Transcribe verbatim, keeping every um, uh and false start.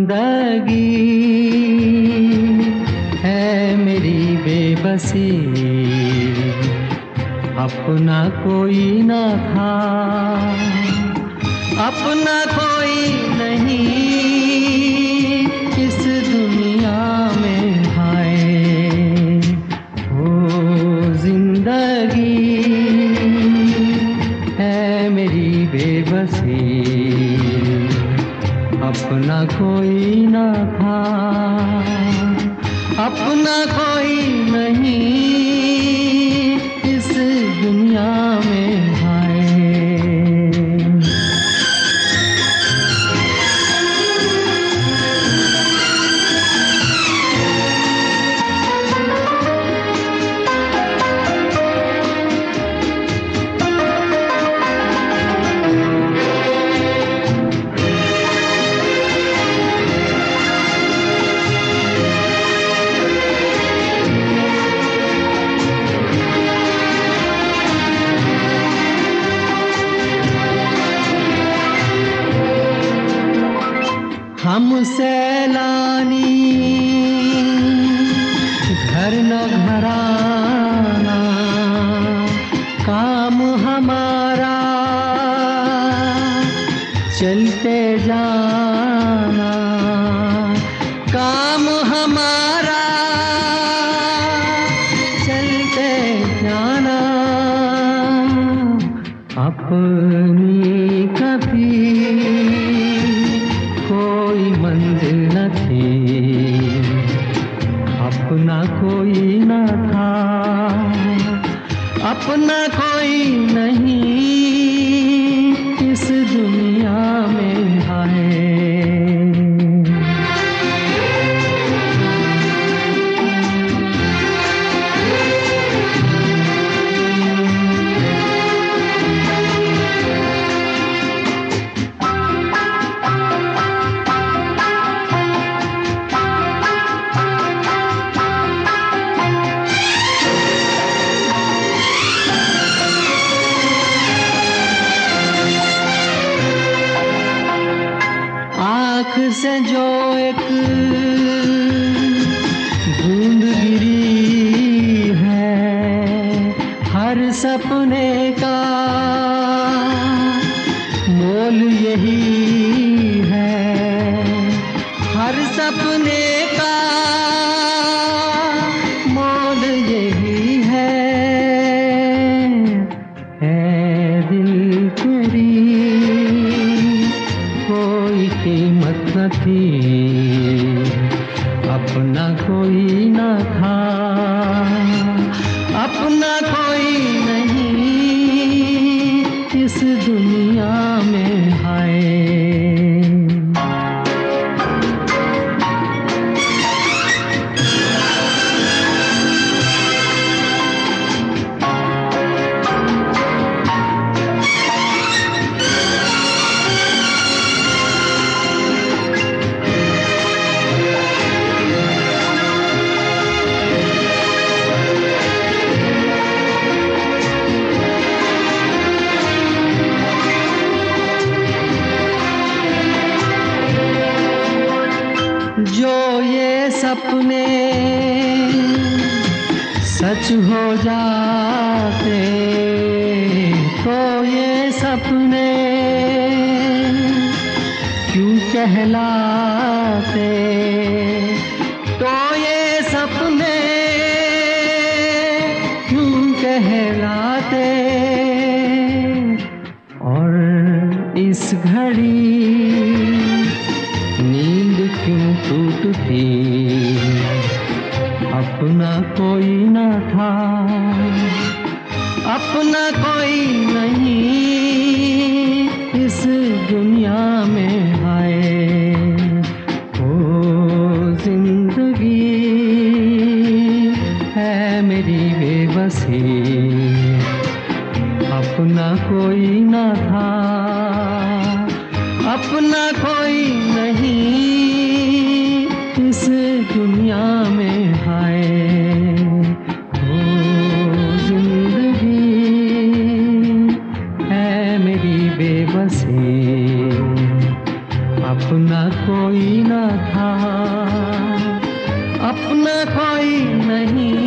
जिंदगी है मेरी बेबसी, अपना कोई ना था, अपना कोई नहीं इस दुनिया में। हाय ओ जिंदगी है मेरी बेबसी, अपना कोई ना था, अपना कोई नहीं इस दुनिया में। हाय हम सैलानी घर न घराना, काम हमारा चलते जाना, काम हमारा चलते जाना। अपनी कभी कोई मंजिल न थी, अपना कोई न था, अपना कोई नहीं इस दुनिया में। हाय आँख से जो एक बूंद गिरी है, हर सपने का मोल यही है, हर सपने का मोल यही है। है दिल तेरी कोई कीमत न थी, अपना कोई ना था, अपना कोई नहीं इस दुनिया में। हाय जो ये सपने सच हो जाते, तो ये सपने क्यों कहलाते, तो ये सपने क्यों कहलाते। और इस घड़ी नींद क्यों टूटती, अपना कोई ना था, अपना कोई नहीं इस दुनिया में। हाय ओ जिंदगी है मेरी बेबसी, अपना कोई ना था, अपना कोई नहीं इस दुनिया में। हाय ओ जिंदगी है मेरी बेबसी, था, अपना कोई नहीं